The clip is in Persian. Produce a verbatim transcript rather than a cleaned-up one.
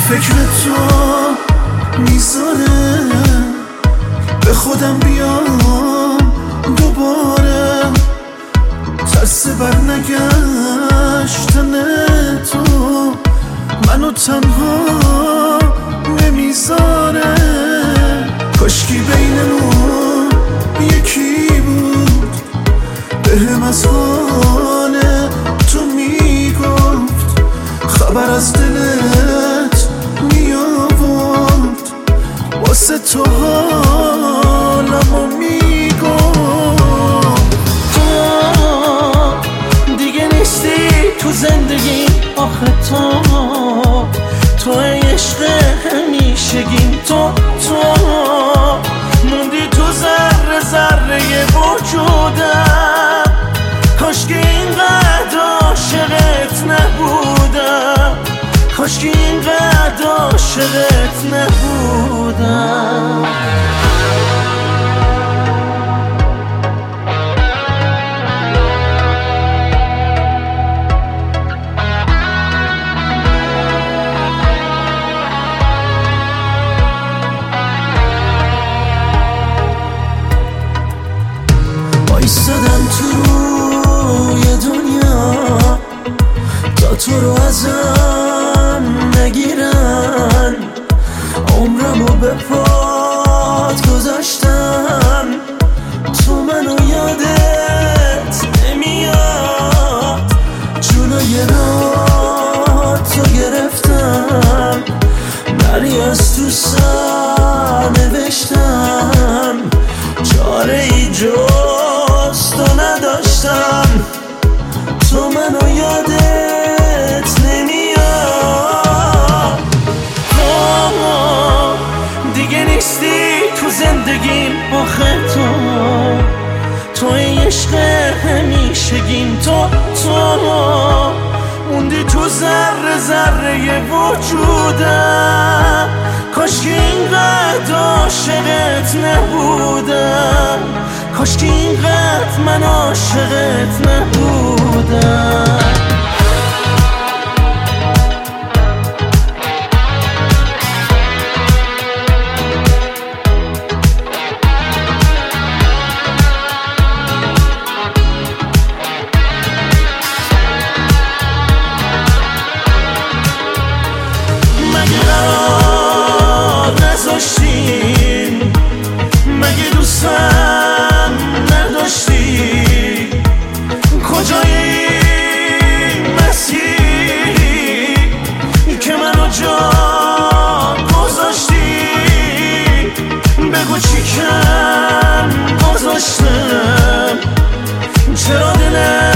فکر تو میذاره به خودم بیام دوباره، ترس بر نگشتن تو منو تنها نمیذاره. کاشکی بینمون یکی بود بهم از حال تو میگفت، خبر از دلت میآورد، واسه تو حالمو میگفت. تو دیگه نیستی تو زندگی، آخه تو تو عشق همیشگیم، تو تو موندی تو ذره ذره وجودم. کاشکی اینقدر عاشقت نبودم، کاشکی اینقدر عاشقت نبودم. ایستادم تو روی دنیا تا تو رو ازم نگیرن، عمرمو به پات گذاشتم، تو منو یادت نمیاد. جلوی راه تو گرفتم، نری از تو سر نوشتم، چاره ای جز تو نداشتم، تو منو یادت نمیاد. تو دیگه نیستی تو زندگیم، آخه تو تو عشق همیشگیم، تو تو موندی تو ذره ذره وجودم. کاشکی اینقدر عاشقت نبودم، کاشکی اینقدر من عاشقت نبودم. مگه قرار نذاشتیم، مگه دوستم نداشتی، کجای این مسیری که منو جا گذاشتی؟ بگو چی کم گذاشتم، چرا دلم